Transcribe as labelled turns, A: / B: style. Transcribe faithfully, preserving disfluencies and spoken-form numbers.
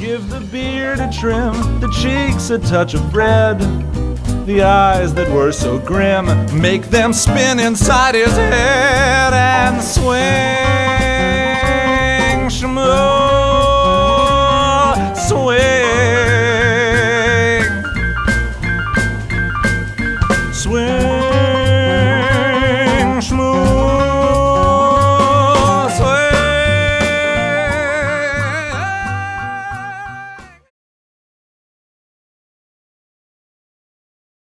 A: Give the beard a trim, the cheeks a touch of red. The eyes that were so grim, make them spin inside his head and swing.